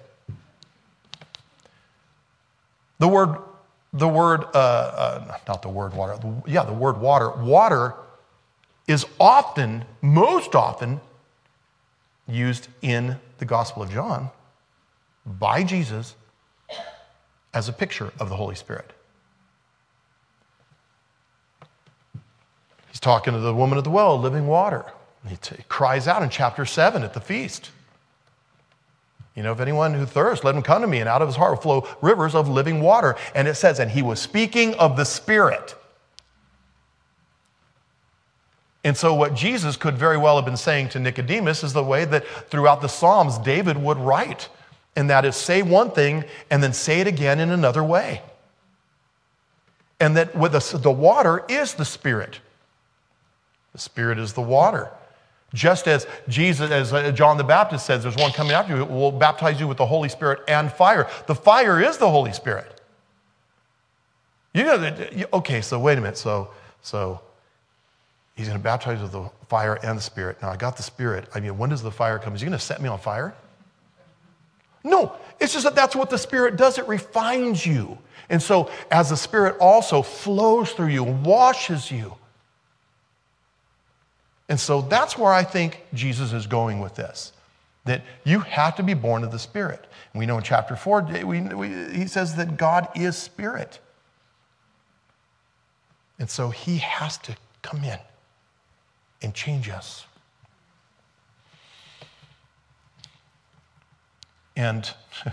The word, the word, uh, uh, not the word water, the, yeah, the word water. Water is often, most often, used in the Gospel of John by Jesus as a picture of the Holy Spirit. talking to the woman at the well, living water. He t- cries out in chapter seven at the feast. You know, if anyone who thirsts, let him come to me, and out of his heart will flow rivers of living water. And it says, and he was speaking of the Spirit. And so what Jesus could very well have been saying to Nicodemus is the way that throughout the Psalms David would write. And that is, say one thing and then say it again in another way. And that with the, the water is the Spirit. The Spirit is the water. Just as Jesus, as John the Baptist says, there's one coming after you who will baptize you with the Holy Spirit and fire. The fire is the Holy Spirit. You know, okay, so wait a minute. So, so he's going to baptize with the fire and the Spirit. Now, I got the Spirit. I mean, when does the fire come? Is he going to set me on fire? No, it's just that that's what the Spirit does. It refines you. And so as the Spirit also flows through you, washes you. And so that's where I think Jesus is going with this, that you have to be born of the Spirit. We know in chapter four, we, we, he says that God is Spirit. And so he has to come in and change us. And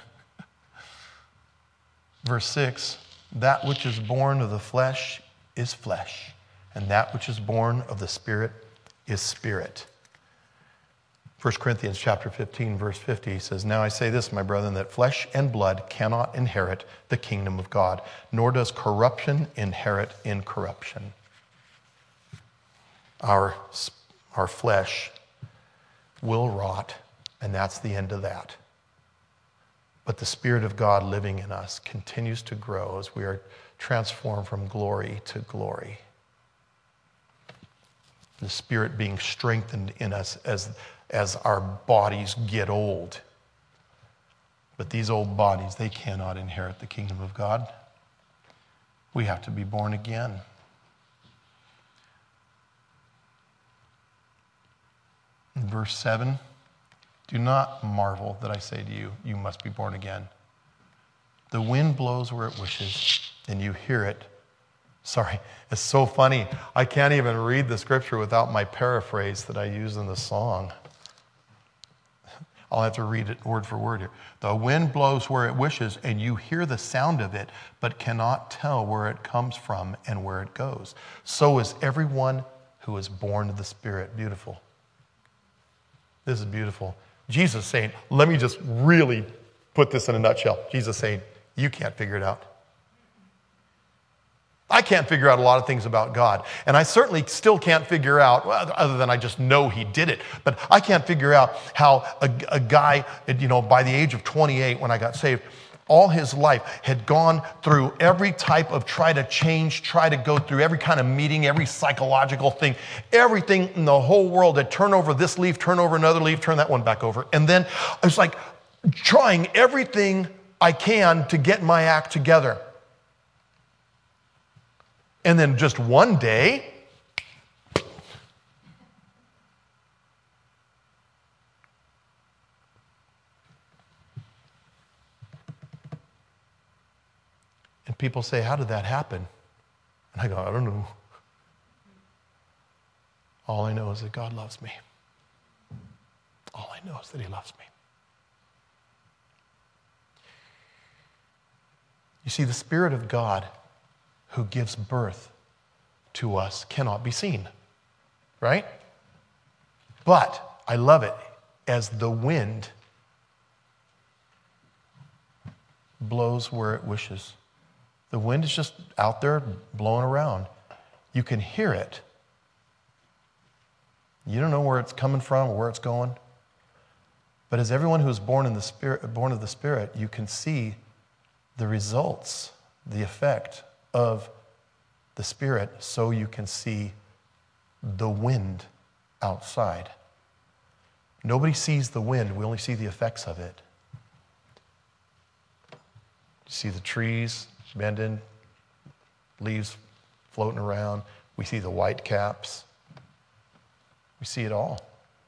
verse six, that which is born of the flesh is flesh, and that which is born of the Spirit is spirit. First Corinthians chapter fifteen, verse fifty says, now I say this, my brethren, that flesh and blood cannot inherit the kingdom of God, nor does corruption inherit incorruption. Our, our flesh will rot, and that's the end of that. But the Spirit of God living in us continues to grow as we are transformed from glory to glory. The Spirit being strengthened in us as, as our bodies get old. But these old bodies, they cannot inherit the kingdom of God. We have to be born again. In verse seven, do not marvel that I say to you, you must be born again. The wind blows where it wishes, and you hear it. Sorry, it's so funny. I can't even read the scripture without my paraphrase that I use in the song. I'll have to read it word for word here. The wind blows where it wishes, and you hear the sound of it, but cannot tell where it comes from and where it goes. So is everyone who is born of the Spirit. Beautiful. This is beautiful. Jesus saying, let me just really put this in a nutshell. Jesus saying, you can't figure it out. I can't figure out a lot of things about God. And I certainly still can't figure out, well, other than I just know he did it, but I can't figure out how a, a guy, you know, by the age of twenty-eight when I got saved, all his life had gone through every type of try to change, try to go through every kind of meeting, every psychological thing, everything in the whole world had turn over this leaf, turn over another leaf, turn that one back over. And then I was like trying everything I can to get my act together. And then just one day, and people say, how did that happen? And I go, I don't know. All I know is that God loves me. All I know is that he loves me. You see, the Spirit of God who gives birth to us cannot be seen, right? But I love it as the wind blows where it wishes. The wind is just out there blowing around. You can hear it. You don't know where it's coming from or where it's going. But as everyone who is born in the Spirit, born of the Spirit, you can see the results, the effect of the Spirit, so you can see the wind outside. Nobody sees the wind. We only see the effects of it. You see the trees bending, leaves floating around. We see the white caps. We see it all.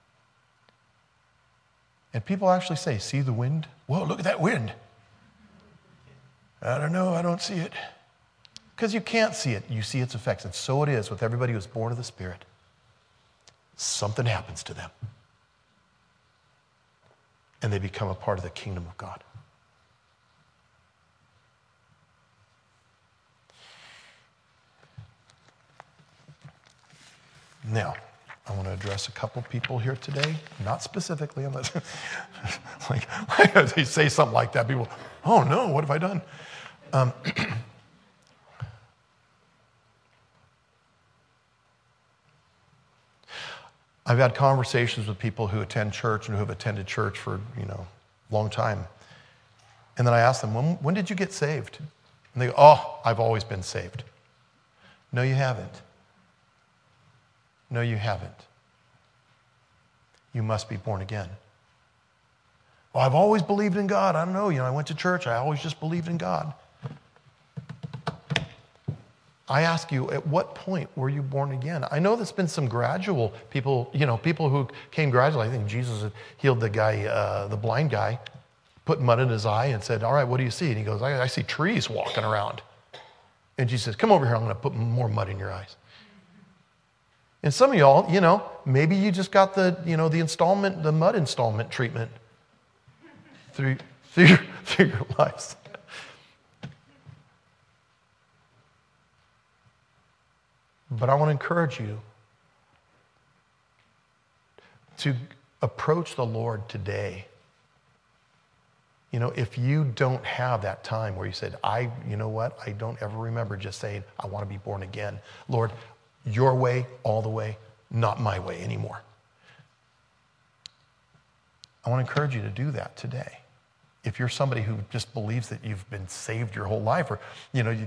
And people actually say, see the wind? Whoa, look at that wind. I don't know, I don't see it. Because you can't see it. You see its effects. And so it is with everybody who's born of the Spirit. Something happens to them. And they become a part of the kingdom of God. Now, I want to address a couple people here today, not specifically, unless like, like they say something like that, people, oh no, what have I done? Um, I've had conversations with people who attend church and who have attended church for, you know, a long time. And then I ask them, when, when did you get saved? And they go, oh, I've always been saved. No, you haven't. No, you haven't. You must be born again. Well, I've always believed in God. I don't know. You know, I went to church. I always just believed in God. I ask you, at what point were you born again? I know there's been some gradual people, you know, people who came gradually. I think Jesus had healed the guy, uh, the blind guy, put mud in his eye and said, all right, what do you see? And he goes, I, I see trees walking around. And Jesus says, come over here. I'm going to put more mud in your eyes. And some of y'all, you know, maybe you just got the, you know, the installment, the mud installment treatment through, through, your, through your lives. But I want to encourage you to approach the Lord today. You know, if you don't have that time where you said, I, you know what, I don't ever remember just saying, I want to be born again. Lord, your way, all the way, not my way anymore. I want to encourage you to do that today. If you're somebody who just believes that you've been saved your whole life, or, you know, you,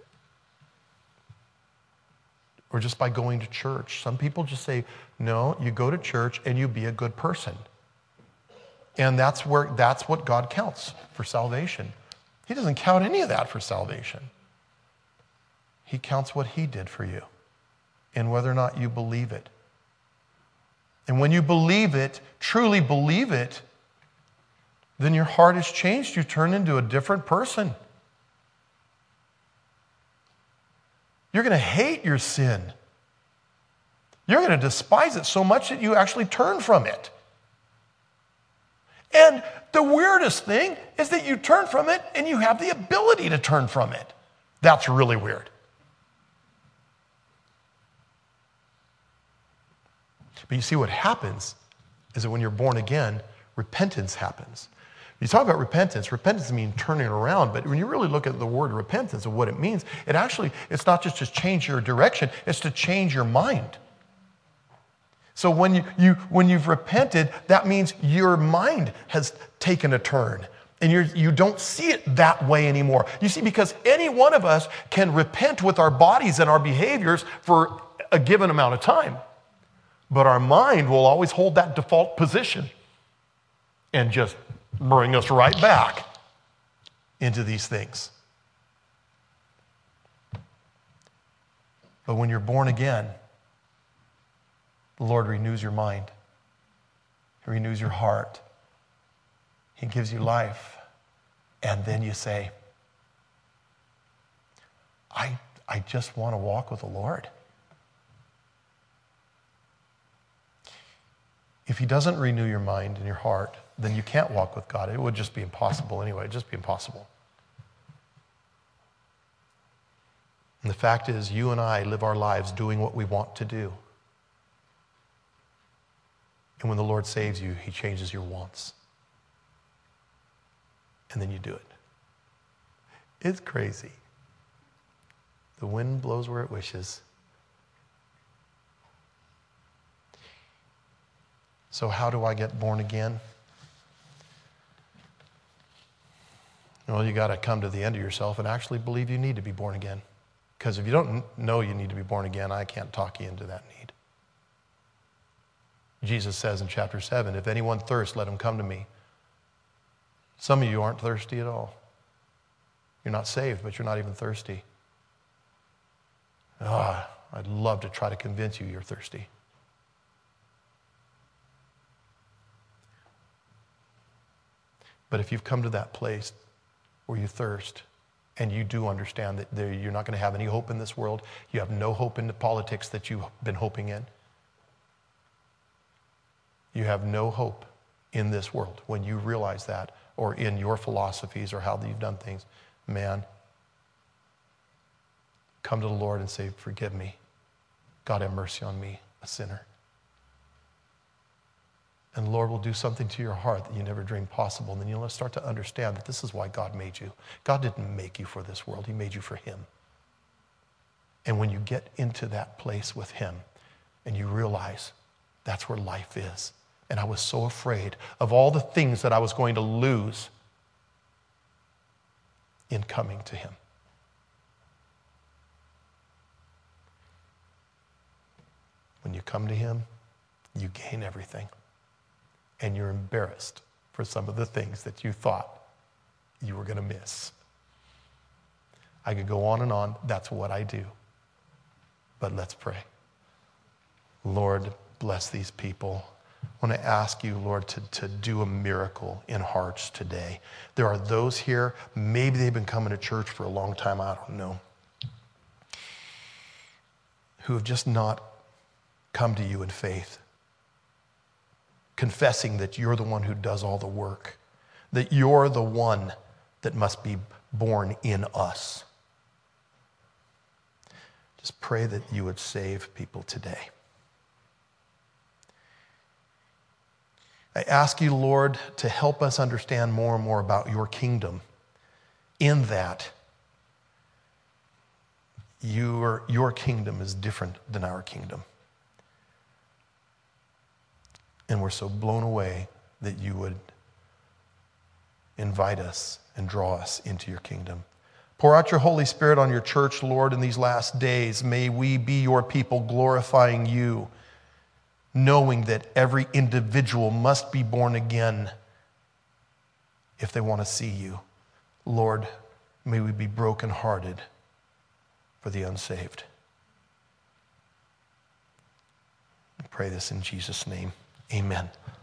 or just by going to church. Some people just say, no, you go to church and you be a good person. And that's where that's what God counts for salvation. He doesn't count any of that for salvation. He counts what he did for you and whether or not you believe it. And when you believe it, truly believe it, then your heart is changed. You turn into a different person. You're going to hate your sin. You're going to despise it so much that you actually turn from it. And the weirdest thing is that you turn from it and you have the ability to turn from it. That's really weird. But you see, what happens is that when you're born again, repentance happens. You talk about repentance. Repentance means turning around, but when you really look at the word repentance and what it means, it actually, it's not just to change your direction, it's to change your mind. So when, you, you, when you've repented, that means your mind has taken a turn, and you're, you don't see it that way anymore. You see, because any one of us can repent with our bodies and our behaviors for a given amount of time, but our mind will always hold that default position and just bring us right back into these things. But when you're born again, the Lord renews your mind. He renews your heart. He gives you life. And then you say, I, I just want to walk with the Lord. If he doesn't renew your mind and your heart, then you can't walk with God. It would just be impossible anyway. It'd just be impossible. And the fact is, you and I live our lives doing what we want to do. And when the Lord saves you, he changes your wants. And then you do it. It's crazy. The wind blows where it wishes. So how do I get born again? Well, you got to come to the end of yourself and actually believe you need to be born again. Because if you don't know you need to be born again, I can't talk you into that need. Jesus says in chapter seven, if anyone thirsts, let him come to me. Some of you aren't thirsty at all. You're not saved, but you're not even thirsty. Ah, oh, I'd love to try to convince you you're thirsty. But if you've come to that place where you thirst and you do understand that there, you're not going to have any hope in this world, you have no hope in the politics that you've been hoping in, you have no hope in this world, when you realize that, or in your philosophies or how you've done things, man, come to the Lord and say, forgive me. God, have mercy on me, a sinner. And the Lord will do something to your heart that you never dreamed possible. And then you'll start to understand that this is why God made you. God didn't make you for this world. He made you for him. And when you get into that place with him and you realize that's where life is. And I was so afraid of all the things that I was going to lose in coming to him. When you come to him, you gain everything. And you're embarrassed for some of the things that you thought you were going to miss. I could go on and on. That's what I do. But let's pray. Lord, bless these people. I want to ask you, Lord, to, to do a miracle in hearts today. There are those here, maybe they've been coming to church for a long time, I don't know, who have just not come to you in faith, confessing that you're the one who does all the work, that you're the one that must be born in us. Just pray that you would save people today. I ask you, Lord, to help us understand more and more about your kingdom, in that your, your kingdom is different than our kingdom. And we're so blown away that you would invite us and draw us into your kingdom. Pour out your Holy Spirit on your church, Lord, in these last days. May we be your people, glorifying you, knowing that every individual must be born again if they want to see you. Lord, may we be brokenhearted for the unsaved. I pray this in Jesus' name. Amen.